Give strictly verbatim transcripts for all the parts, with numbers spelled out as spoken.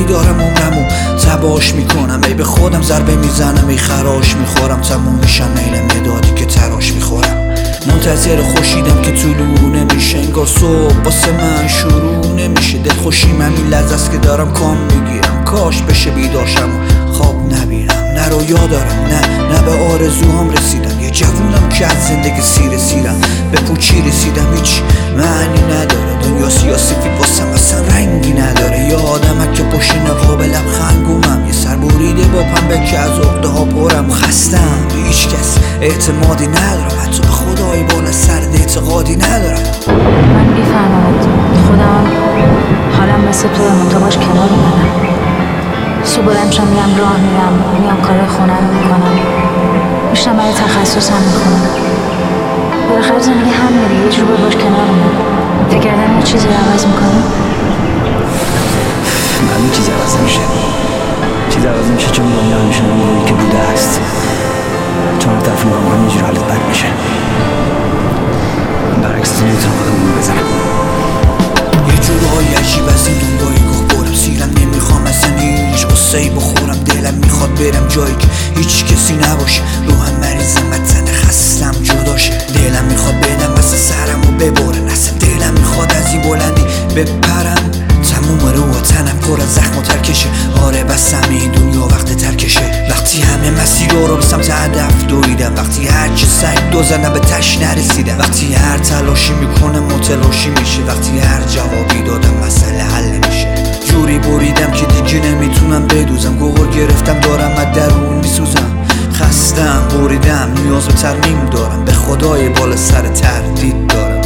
دارم عمرمو تباش میکنم، ای به خودم ضربه میزنم، ای خراش میخورم، تموم میشم نیل مدادی که تراش میخورم. منتظر خوشیدم که طلوع نمیشه، انگار صبح واسه من شروع نمیشه. دل خوشیم همین لحظه است که دارم کام میگیرم، کاش بشه بیداشم و خواب نبینم. نه رویا دارم، نه نه به آرزوهام رسیدم، یه جوونم که از زندگی سیر سیرم، به پوچی رسیدم هیچ معنی نداره. دنیا سیاسفید واسم اصلا رنگی نداره، یه آدمک که پشت نقاب لبخندگومم، یه سر بریده با پنبه که از عقده ها پرم. خستم به هیچ کس اعتمادی ندارم، حتی به خدای بالا سرد اعتقادی ندارم. من میفهمم خودم حالم مثل تو منطقه باش کنار اومدم. صبح بلند میشم میرم راه میرم، میام کار خونه رو میکنم، میشنم برای تخصص هم میخونم. بالاخره زندگی هم میره، یه جور باش کنار اومدم. فکر کردم یه چیزی رو عوض میکنم. معلوم چیزی عوض نمیشه. چیزی عوض نمیشه چون دنیا همیشه همونی که بوده است. چون هر طرف نگاه میکنم یه جور حالت بد میشه. برعکس تو نمیتونم خودم رو بزنم. یه جورایی عجیب از این دنیای گاه برم سیرم، نمیخوام اصلا هیچ قصه‌ای بخورم. دلم میخواد برم جایی که هیچ کسی نباشه، روحم مریضه متن خستم جداشه. دلم میخواد بدم اصلا سرم رو ببرن، اصلا دلم میخواد از این بلندی بپرم. تموم رو و تنم پر از زخم و ترکشه، آره بسم این دنیا وقت ترکشه. وقتی همه مسیر رو به سمت هدف دویدم، وقتی هر چی سعی دو زدم به تش نرسیدم، وقتی هر تلاشی میکنم متلاشی میشه، وقتی هر جوابی دادم مسئله حل میشه. جوری بریدم که دیگه نمیتونم بدوزم، گوهر گرفتم دارم از درون میسوزم. خستم بریدم نیاز به ترمیم دارم، به خدای بالا سر تردید دارم.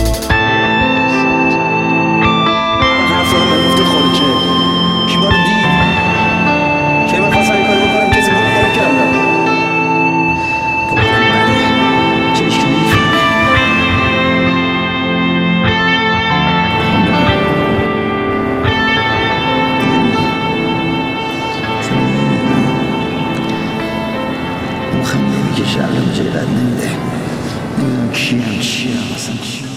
مخم نمیگه شرم جای بد نمیده، نمیدونم کیم چیم اصلا چیم.